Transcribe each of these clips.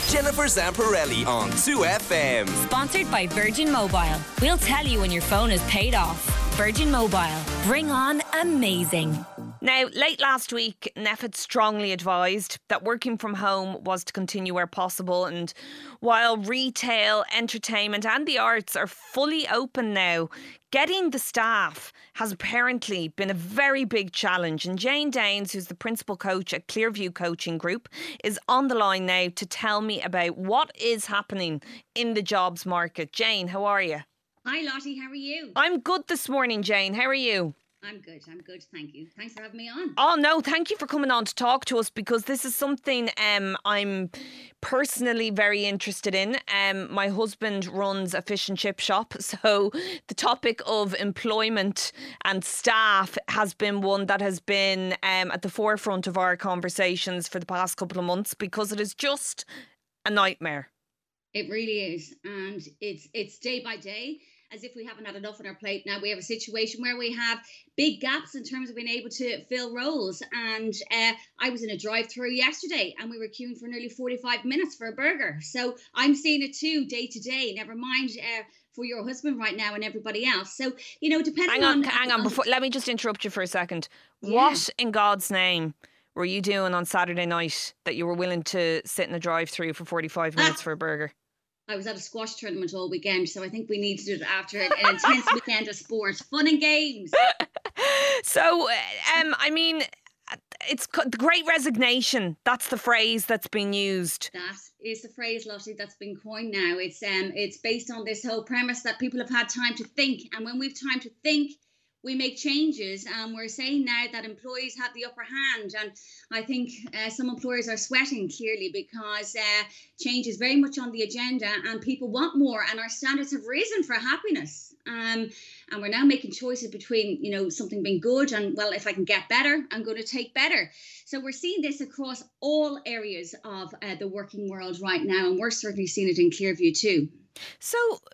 Jennifer Zamparelli on 2FM. Sponsored by Virgin Mobile. We'll tell you when your phone is paid off. Virgin Mobile. Bring on amazing. Now, late last week, NPHET strongly advised that working from home was to continue where possible. And while retail, entertainment and the arts are fully open now, getting the staff has apparently been a very big challenge. And Jane Danes, who's the principal coach at Clearview Coaching Group, is on the line now to tell me about what is happening in the jobs market. Jane, how are you? Hi Lottie, how are you? I'm good this morning, Jane. How are you? I'm good, thank you. Thanks for having me on. Oh no, thank you for coming on to talk to us, because this is something I'm personally very interested in. My husband runs a fish and chip shop, so the topic of employment and staff has been one that has been at the forefront of our conversations for the past couple of months, because it is just a nightmare. It really is, and it's day by day, as if we haven't had enough on our plate. Now we have a situation where we have big gaps in terms of being able to fill roles. And I was in a drive-through yesterday and we were queuing for nearly 45 minutes for a burger. So I'm seeing it too, day to day, never mind for your husband right now and everybody else. So, you know, depending Hang on, let me just interrupt you for a second. Yeah. What in God's name were you doing on Saturday night that you were willing to sit in a drive-through for 45 minutes for a burger? I was at a squash tournament all weekend, so I think we need to do it after an intense weekend of sport, fun and games. So, I mean, it's the Great Resignation. That's the phrase that's been used. That is the phrase, Lottie, that's been coined now. It's based on this whole premise that people have had time to think, and when we've time to think, we make changes. We're saying now that employees have the upper hand, and I think some employers are sweating clearly because change is very much on the agenda and people want more, and our standards have risen for happiness. And we're now making choices between, you know, something being good and, well, if I can get better, I'm going to take better. So we're seeing this across all areas of the working world right now, and we're certainly seeing it in Clearview too. So,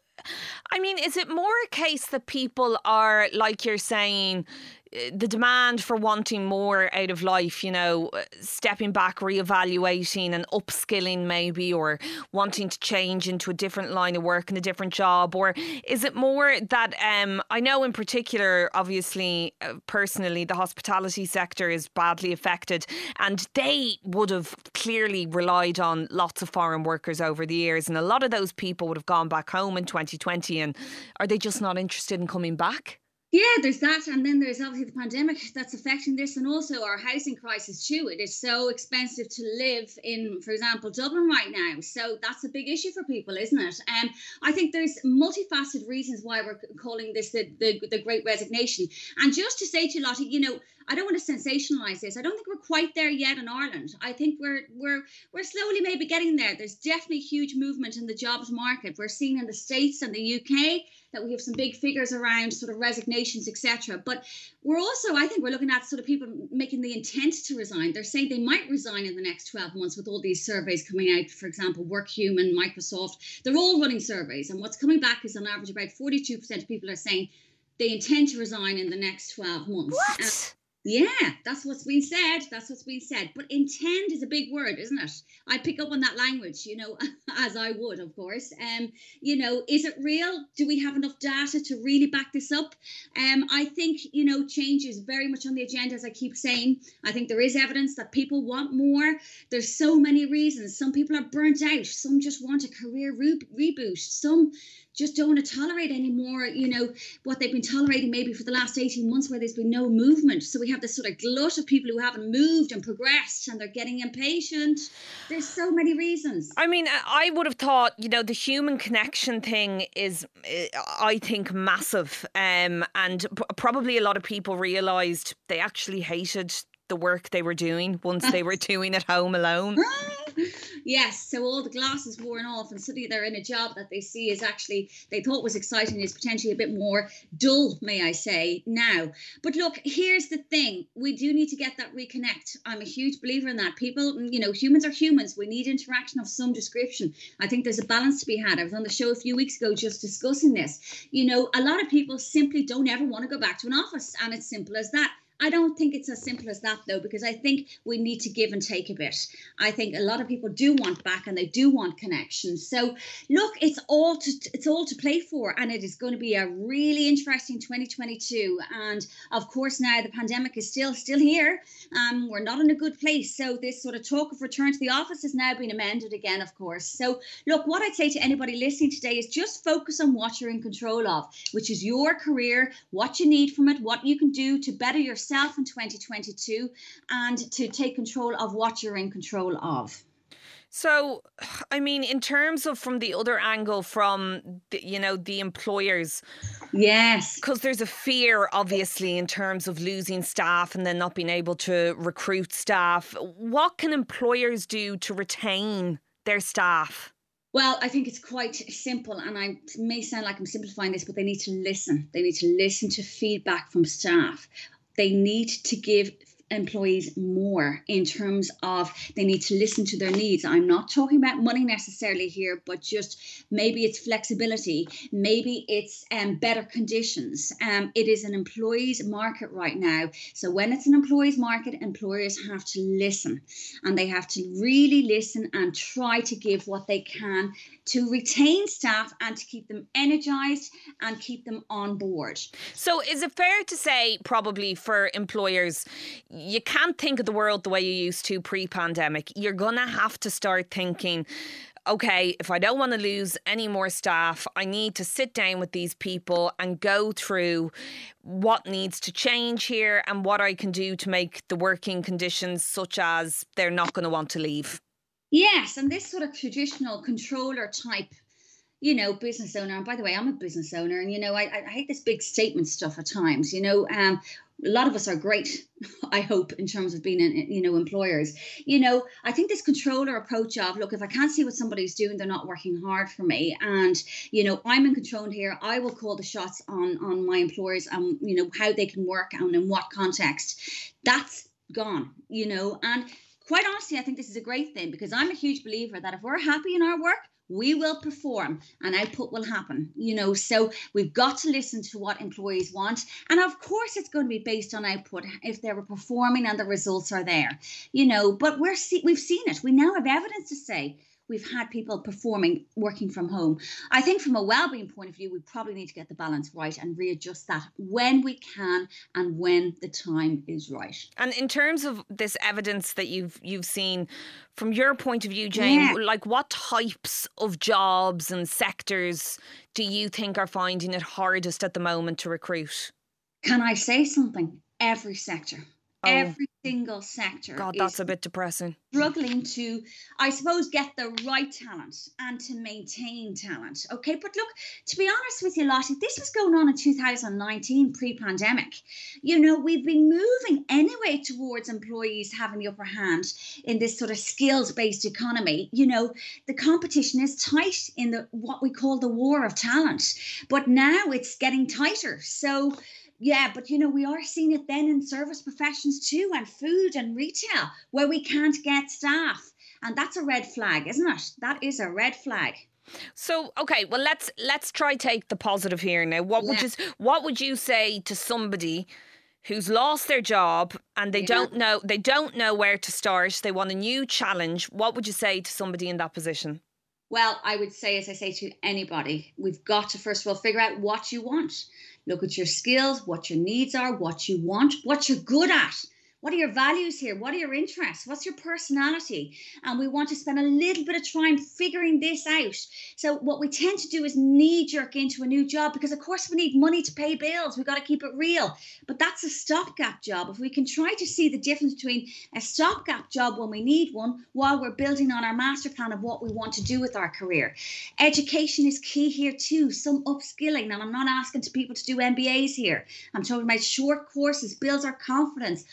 I mean, is it more a case that people are, like you're saying, the demand for wanting more out of life, you know, stepping back, reevaluating and upskilling maybe, or wanting to change into a different line of work and a different job? Or is it more that, I know in particular, obviously, personally, the hospitality sector is badly affected, and they would have clearly relied on lots of foreign workers over the years, and a lot of those people would have gone back home in 2020, and are they just not interested in coming back? Yeah, there's that, and then there's obviously the pandemic that's affecting this, and also our housing crisis too. It is so expensive to live in, for example, Dublin right now. So that's a big issue for people, isn't it? I think there's multifaceted reasons why we're calling this the Great Resignation. And just to say to you, Lottie, you know, I don't want to sensationalise this. I don't think we're quite there yet in Ireland. I think we're slowly maybe getting there. There's definitely huge movement in the jobs market. We're seeing in the States and the UK that we have some big figures around sort of resignations, etc. But we're also, I think we're looking at sort of people making the intent to resign. They're saying they might resign in the next 12 months with all these surveys coming out. For example, WorkHuman, Microsoft, they're all running surveys. And what's coming back is on average about 42% of people are saying they intend to resign in the next 12 months. What? Yeah, that's what's been said. But intend is a big word, isn't it? I pick up on that language, you know, as I would, of course. You know, is it real? Do we have enough data to really back this up? I think, you know, change is very much on the agenda, as I keep saying. I think there is evidence that people want more. There's so many reasons. Some people are burnt out. Some just want a career reboot. Some just don't want to tolerate anymore, you know, what they've been tolerating maybe for the last 18 months where there's been no movement. So we have this sort of glut of people who haven't moved and progressed, and they're getting impatient. There's so many reasons. I mean, I would have thought, you know, the human connection thing is, I think, massive. And probably a lot of people realised they actually hated the work they were doing once they were doing it home alone. Yes, so all the glass is worn off and suddenly they're in a job that they see is actually, they thought was exciting, is potentially a bit more dull, may I say, now. But look, here's the thing. We do need to get that reconnect. I'm a huge believer in that. People, you know, humans are humans. We need interaction of some description. I think there's a balance to be had. I was on the show a few weeks ago just discussing this. You know, a lot of people simply don't ever want to go back to an office, and it's simple as that. I don't think it's as simple as that, though, because I think we need to give and take a bit. I think a lot of people do want back and they do want connection. So, look, it's all to play for, and it is going to be a really interesting 2022. And of course, now the pandemic is still here. We're not in a good place. So this sort of talk of return to the office has now been amended again, of course. So, look, what I'd say to anybody listening today is just focus on what you're in control of, which is your career, what you need from it, what you can do to better yourself in 2022, and to take control of what you're in control of. So, I mean, in terms of from the other angle, from the employers, yes, because there's a fear, obviously, in terms of losing staff and then not being able to recruit staff. What can employers do to retain their staff? Well, I think it's quite simple, and I may sound like I'm simplifying this, but they need to listen. They need to listen to feedback from staff. They need to give employees more in terms of they need to listen to their needs. I'm not talking about money necessarily here, but just maybe it's flexibility, maybe it's better conditions. It is an employees market right now. So when it's an employees market, employers have to listen, and they have to really listen and try to give what they can to retain staff and to keep them energized and keep them on board. So is it fair to say, probably for employers, you can't think of the world the way you used to pre-pandemic? You're going to have to start thinking, okay, if I don't want to lose any more staff, I need to sit down with these people and go through what needs to change here and what I can do to make the working conditions such as they're not going to want to leave. Yes, and this sort of traditional controller type, business owner. And by the way, I'm a business owner, and I hate this big statement stuff at times. A lot of us are great, I hope, in terms of being, employers. I think this controller approach of, look, if I can't see what somebody's doing, they're not working hard for me, and I'm in control here. I will call the shots on my employers and how they can work and in what context. That's gone, and quite honestly, I think this is a great thing, because I'm a huge believer that if we're happy in our work, we will perform and output will happen, so we've got to listen to what employees want. And of course, it's going to be based on output if they were performing and the results are there, but we've seen it. We now have evidence to say we've had people performing, working from home. I think from a well-being point of view, we probably need to get the balance right and readjust that when we can and when the time is right. And in terms of this evidence that you've seen, from your point of view, Jane, like what types of jobs and sectors do you think are finding it hardest at the moment to recruit? Can I say something? Every sector. Every single sector. God, that's a bit depressing. Struggling to, I suppose, get the right talent and to maintain talent. Okay, but look, to be honest with you, Lottie, this was going on in 2019 pre-pandemic. We've been moving anyway towards employees having the upper hand in this sort of skills-based economy. The competition is tight in what we call the war of talent, but now it's getting tighter. So yeah, but we are seeing it then in service professions too, and food and retail, where we can't get staff. And that's a red flag, isn't it? That is a red flag. So, okay, well, let's try take the positive here now. What would you say to somebody who's lost their job and they don't know where to start? They want a new challenge. What would you say to somebody in that position? Well, I would say, as I say to anybody, we've got to first of all figure out what you want. Look at your skills, what your needs are, what you want, what you're good at. What are your values here? What are your interests? What's your personality? And we want to spend a little bit of time figuring this out. So what we tend to do is knee-jerk into a new job because, of course, we need money to pay bills. We've got to keep it real. But that's a stopgap job. If we can try to see the difference between a stopgap job when we need one while we're building on our master plan of what we want to do with our career. Education is key here too, some upskilling. And I'm not asking people to do MBAs here. I'm talking about short courses, builds our confidence, opens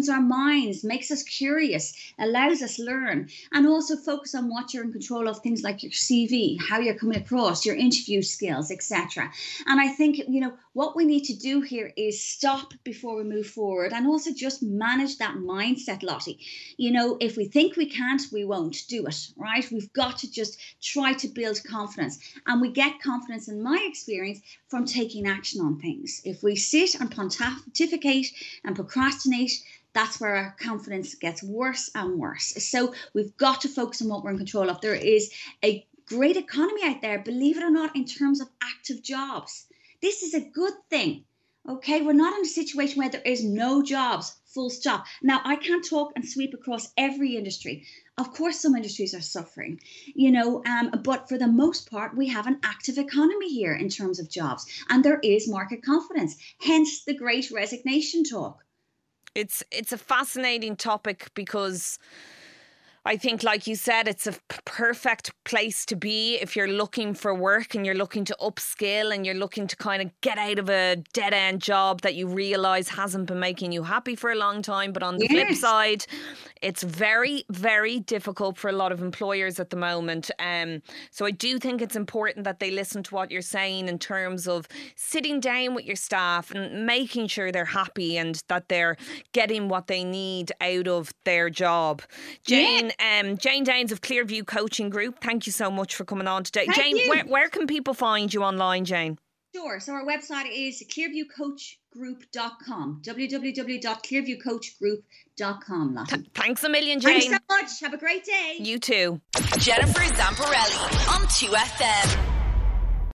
opens our minds, makes us curious, allows us learn, and also focus on what you're in control of, things like your CV, how you're coming across, your interview skills, etc. And I think, what we need to do here is stop before we move forward, and also just manage that mindset, Lottie. If we think we can't, we won't do it, right? We've got to just try to build confidence. And we get confidence, in my experience, from taking action on things. If we sit and pontificate and procrastinate, that's where our confidence gets worse and worse. So we've got to focus on what we're in control of. There is a great economy out there, believe it or not, in terms of active jobs. This is a good thing. Okay, we're not in a situation where there is no jobs, full stop. Now, I can't talk and sweep across every industry. Of course, some industries are suffering, but for the most part, we have an active economy here in terms of jobs, and there is market confidence, hence the great resignation talk. It's a fascinating topic because I think, like you said, it's a perfect place to be if you're looking for work and you're looking to upskill and you're looking to kind of get out of a dead-end job that you realise hasn't been making you happy for a long time. But on the flip side, it's very, very difficult for a lot of employers at the moment. So I do think it's important that they listen to what you're saying in terms of sitting down with your staff and making sure they're happy and that they're getting what they need out of their job. Jane Downs of Clearview Coaching Group, thank you so much for coming on today. Thank you. Where can people find you online, Jane? Sure. So our website is clearviewcoachgroup.com, www.clearviewcoachgroup.com, Lottie. Thanks a million, Jane. Thanks so much. Have a great day. You too. Jennifer Zamparelli on 2FM.